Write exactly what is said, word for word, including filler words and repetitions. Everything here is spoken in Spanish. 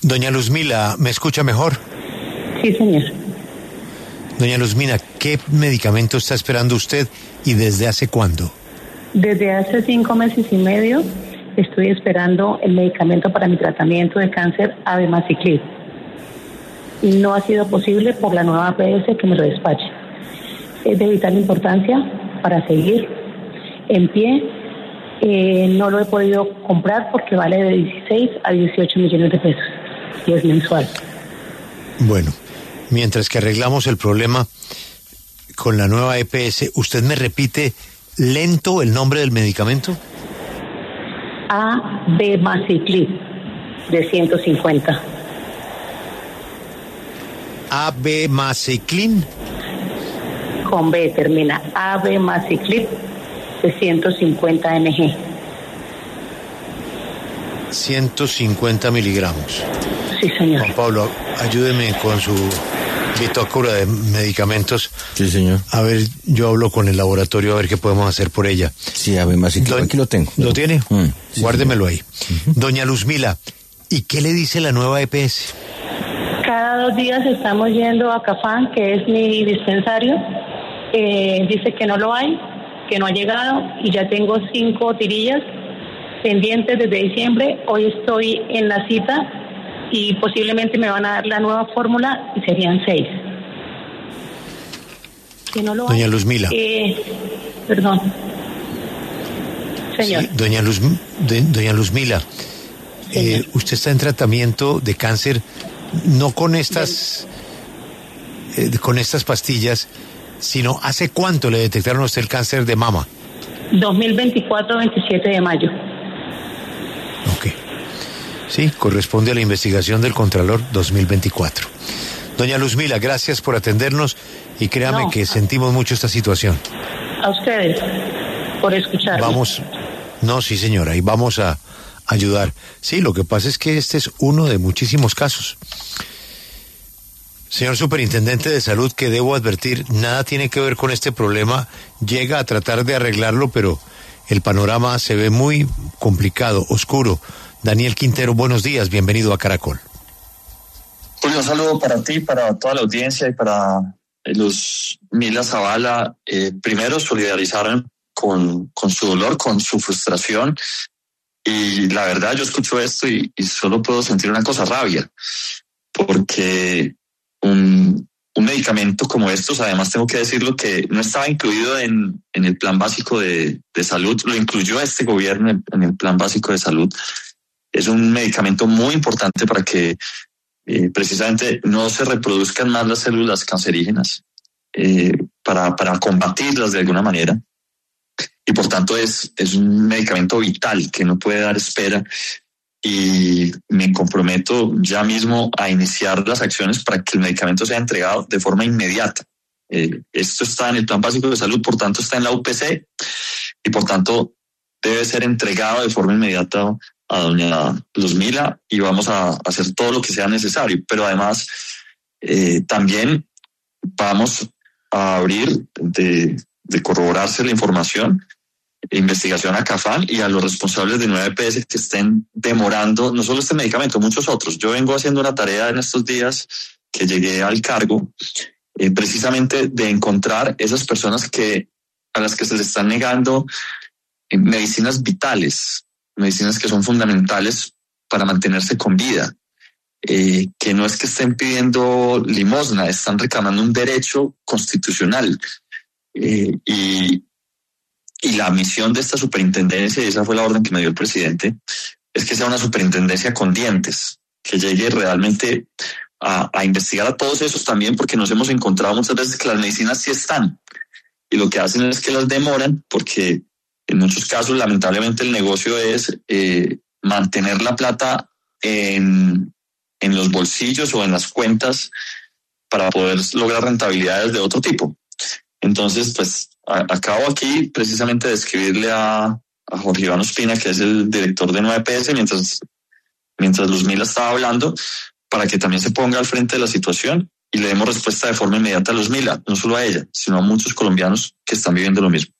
Doña Luzmila, ¿me escucha mejor? Sí, señor. Doña Luzmila, ¿qué medicamento está esperando usted y desde hace cuándo? Desde hace cinco meses y medio estoy esperando el medicamento para mi tratamiento de cáncer Abemaciclib. No ha sido posible por la nueva A P S que me lo despache. Es de vital importancia para seguir en pie. Eh, no lo he podido comprar porque vale de dieciséis a dieciocho millones de pesos y es mensual. Bueno, mientras que arreglamos el problema con la nueva E P S, ¿usted me repite lento el nombre del medicamento? Abemaciclib de ciento cincuenta. Abemaciclib. Con B termina. Abemaciclib de ciento cincuenta miligramos. ciento cincuenta miligramos. Sí, señor. Juan Pablo, ayúdeme con su bitácora de medicamentos. Sí, señor. A ver, yo hablo con el laboratorio a ver qué podemos hacer por ella. Sí, Abemaciclib, aquí lo tengo. ¿Lo tiene? Mm, sí, Guárdemelo señor. ahí. Uh-huh. Doña Luzmila, ¿y qué le dice la nueva E P S? Cada dos días estamos yendo a Cafán, que es mi dispensario. Eh, dice que no lo hay, que no ha llegado, y ya tengo cinco tirillas pendientes desde diciembre. Hoy estoy en la cita y posiblemente me van a dar la nueva fórmula y serían seis. Que no lo Doña hay. Luzmila. Eh, perdón. Señor. Sí, doña Luz, de, doña Luzmila, eh, usted está en tratamiento de cáncer no con estas eh, con estas pastillas, sino ¿hace cuánto le detectaron a usted el cáncer de mama? dos mil veinticuatro, veintisiete de mayo. Ok. Sí, corresponde a la investigación del Contralor dos mil veinticuatro. Doña Luzmila, gracias por atendernos y créame No. que sentimos mucho esta situación. A ustedes, por escuchar. Vamos, no, sí señora, y vamos a ayudar. Sí, lo que pasa es que este es uno de muchísimos casos. Señor Superintendente de Salud, que debo advertir, nada tiene que ver con este problema, llega a tratar de arreglarlo, pero el panorama se ve muy complicado, oscuro. Daniel Quintero, buenos días, bienvenido a Caracol. Julio, un saludo para ti, para toda la audiencia y para los Mila Zavala. Eh, primero, solidarizar con, con su dolor, con su frustración. Y la verdad, yo escucho esto y, y solo puedo sentir una cosa, rabia, porque un, un medicamento como estos, además tengo que decirlo que no estaba incluido en, en el plan básico de, de salud, lo incluyó este gobierno en, en el plan básico de salud. Es un medicamento muy importante para que eh, precisamente no se reproduzcan más las células cancerígenas, eh, para, para combatirlas de alguna manera. Y por tanto es, es un medicamento vital que no puede dar espera, y me comprometo ya mismo a iniciar las acciones para que el medicamento sea entregado de forma inmediata. Eh, esto está en el plan básico de salud, por tanto está en la U P C y por tanto debe ser entregado de forma inmediata a doña Luzmila y vamos a hacer todo lo que sea necesario. Pero además eh, también vamos a abrir de, de corroborarse la información, investigación a Cafán y a los responsables de nueva E P S que estén demorando no solo este medicamento, muchos otros. Yo vengo haciendo una tarea en estos días que llegué al cargo, eh, precisamente de encontrar esas personas que a las que se les están negando eh, medicinas vitales, medicinas que son fundamentales para mantenerse con vida, eh, que no es que estén pidiendo limosna, están reclamando un derecho constitucional. Eh, y Y la misión de esta superintendencia, y esa fue la orden que me dio el presidente, es que sea una superintendencia con dientes, que llegue realmente a, a investigar a todos esos también, porque nos hemos encontrado muchas veces que las medicinas sí están, y lo que hacen es que las demoran, porque en muchos casos lamentablemente el negocio es eh, mantener la plata en, en los bolsillos o en las cuentas para poder lograr rentabilidades de otro tipo. Entonces, pues, acabo aquí precisamente de escribirle a, a Jorge Iván Ospina, que es el director de nueva E P S, mientras, mientras Luzmila estaba hablando, para que también se ponga al frente de la situación y le demos respuesta de forma inmediata a Luzmila, no solo a ella, sino a muchos colombianos que están viviendo lo mismo.